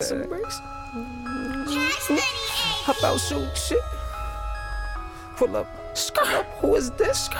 some bricks. Hop out, shoot shit. Pull up, who is this?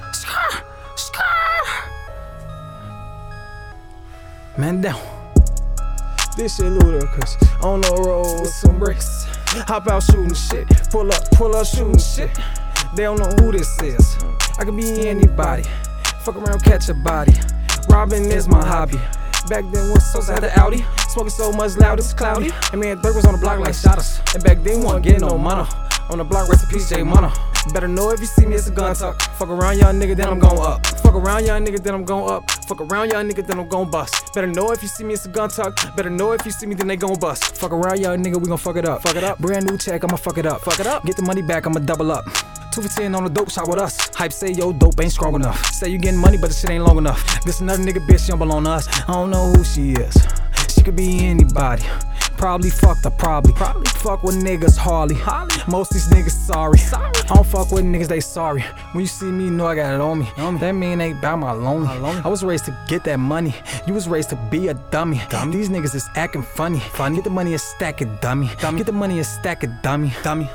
Man down. This shit ludicrous. On the road with some bricks. Hop out shooting shit. Pull up shooting shit. They don't know who this is. I could be anybody. Fuck around, catch a body. Robbing is my hobby. Back then when Sosa had the Audi, smoking so much loud it's cloudy. And me and Dirk was on the block like shot us. And back then we wasn't getting no money. On the block, rest in peace, J Mono. Better know if you see me, it's a gun tuck. Fuck around, young nigga, then I'm gon' up. Fuck around, young nigga, then I'm gon' up. Fuck around, young nigga, then I'm gon' bust. Better know if you see me, it's a gun tuck. Better know if you see me, then they gon' bust. Fuck around, young nigga, we gon' fuck it up. Fuck it up. Brand new check, I'ma fuck it up. Fuck it up. Get the money back, I'ma double up. 2 for 10 on the dope shot with us. Hype say yo dope ain't strong enough. Say you getting money, but the shit ain't long enough. This another nigga bitch, she don't belong to us. I don't know who she is. She could be anybody. Probably fucked her, probably fuck with niggas Harley. Most these niggas sorry. I don't fuck with niggas, they sorry. When you see me, you know I got it on me. That mean ain't about my lonely. I was raised to get that money. You was raised to be a dummy. These niggas is acting funny. Get the money and stack it, dummy. Get the money and stack it, dummy.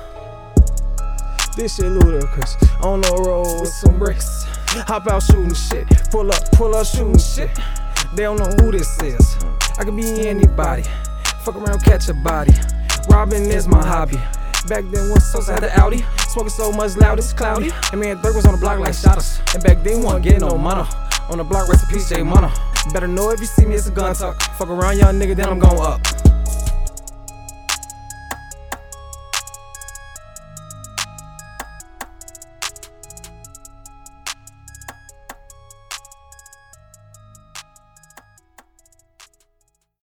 This shit ludicrous. On the road with some bricks. Hop out shooting shit. Pull up shooting shit. They don't know who this is. I could be anybody. Fuck around, catch a body. Robbing is my hobby. Back then when Sosa had the Audi, smoking so much loud it's cloudy. And me and Dirk was on the block like shot us. And back then we wasn't getting no money. On the block, rest in peace, J Mono. Better know if you see me, it's a gun tuck. Fuck around, young nigga, then I'm gon' up.